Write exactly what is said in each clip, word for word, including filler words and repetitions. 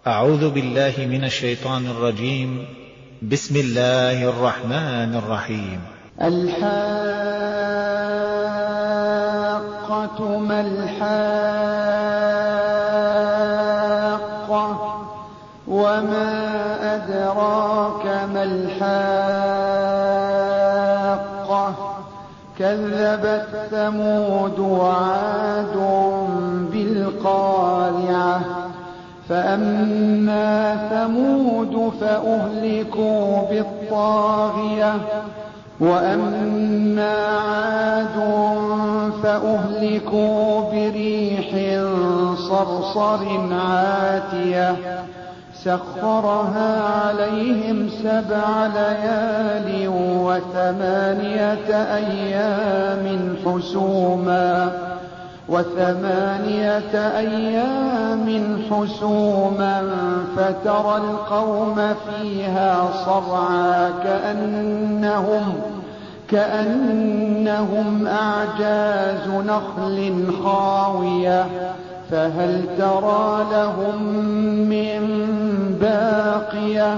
أعوذ بالله من الشيطان الرجيم. بسم الله الرحمن الرحيم. الحاقة ما الحاقة وما أدراك ما الحاقة كذبت ثمود وعاد بالقارعة فأما ثمود فأهلكوا بالطاغية وأما عاد فأهلكوا بريح صرصر عاتية سخرها عليهم سبع ليال وثمانية أيام حسوما وثمانية أيام حسوما فترى القوم فيها صرعى كأنهم كأنهم أعجاز نخل خاوية فهل ترى لهم من باقية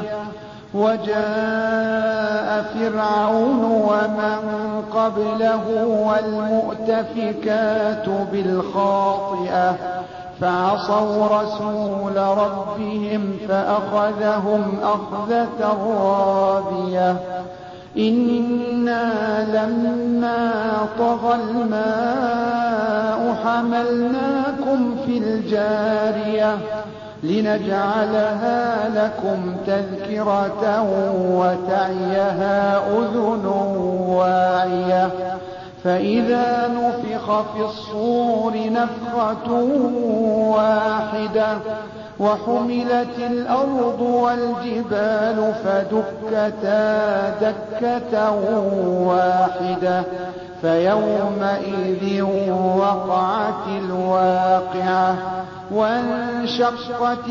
وجاء فرعون ومن قبله والمؤتفكات بالخاطئة فعصوا رسول ربهم فأخذهم أخذة رابية إنا لما طغى الماء حملناكم في الجارية لنجعلها لكم تذكرة وتعيها أذن واعية فإذا نفخ في الصور نفخة واحدة وحملت الأرض والجبال فدكتا دكة واحدة فيومئذ وقعت الواقعة وانشقت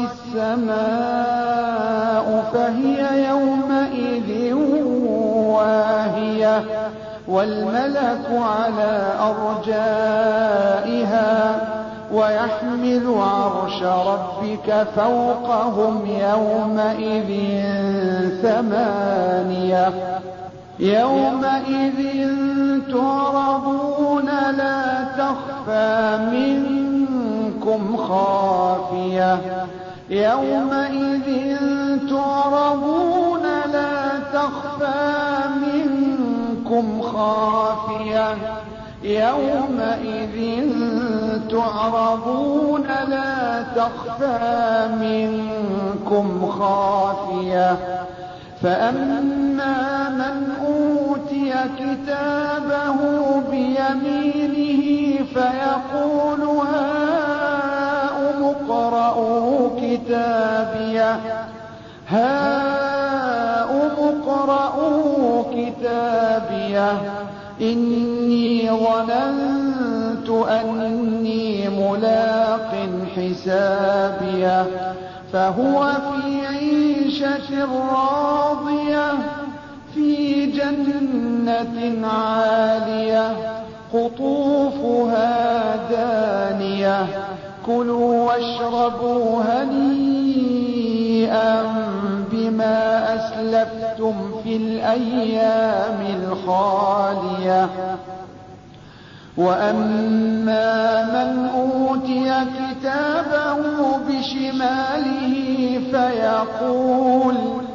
السماء فهي يومئذ واهية والملك على أرجائها ويحمل عرش ربك فوقهم يومئذ ثمانية يومئذ تعرضون لا تخفى منكم خافية يومئذ تعرضون لا تخفى منكم خافية يومئذ تعرضون لا تخفى منكم خافية فأما من أوتي كتابه بيمينه فيقول هاؤم اقرءوا كتابيه هاؤم اقرءوا كتابيه إني ظننت أني ملاق حسابيه فهو في عيشة راضية في جنة عالية قطوفها دانية كلوا واشربوا هنيئا بما أسلفتم في الأيام الخالية وأما من أوتي كتابه بشماله فيقول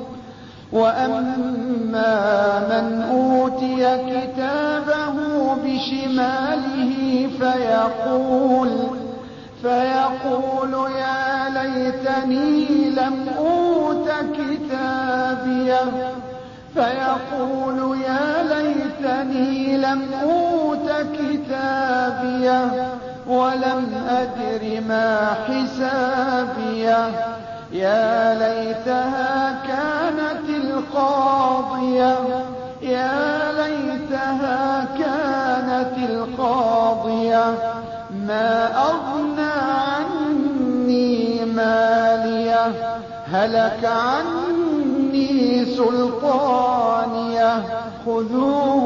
وأما من أوتي كتابه بشماله فيقول فيقول يا ليتني لم أوت كتابيه فيقول يا ليتني لم أوت كتابيه ولم أدر ما حسابيه يا ليتها كانت القاضية يا ليتها كانت القاضية ما أغنى عني ماليه هلك عني سلطانيه خذوه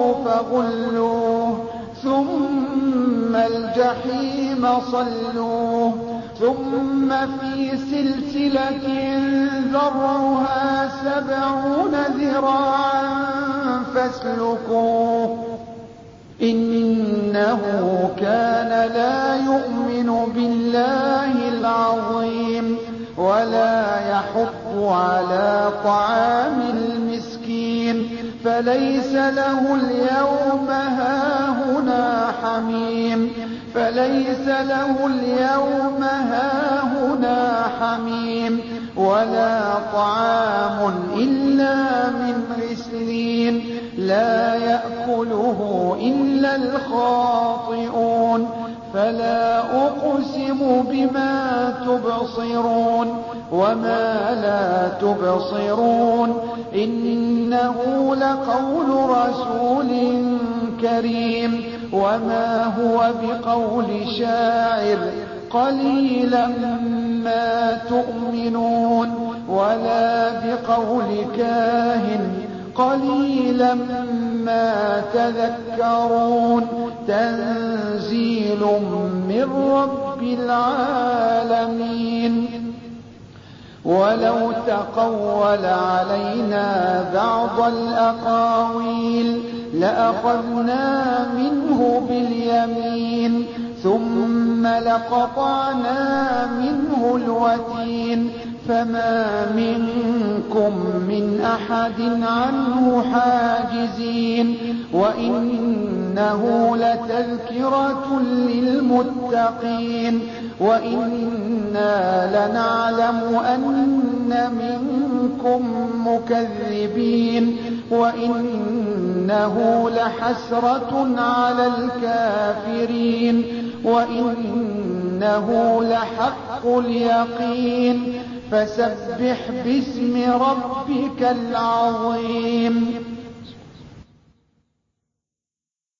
فغلوه ثم الجحيم صلوه ثم في سلسلة ذرعها سبعون ذراعا فاسلكوه إنه كان لا يؤمن بالله العظيم ولا يحض على طعام المسكين فليس له اليوم هاهنا حميم فليس له اليوم هاهنا حميم ولا طعام إلا من غسلين لا يأكله إلا الخاطئون فلا أقسم بما تبصرون وما لا تبصرون إنه لقول رسول كريم وما هو بقول شاعر قليلا ما تؤمنون ولا بقول كاهن قليلا ما تذكرون تنزيل من رب العالمين ولو تقول علينا بعض الأقاويل لأخذنا منه باليمين ثم لقطعنا منه الوتين فما منكم من أحد عنه حاجزين وإنه لتذكرة للمتقين وإنا لنعلم أن منكم مكذبين وإنه لحسرة على الكافرين وإنه لحق اليقين فسبح باسم ربك العظيم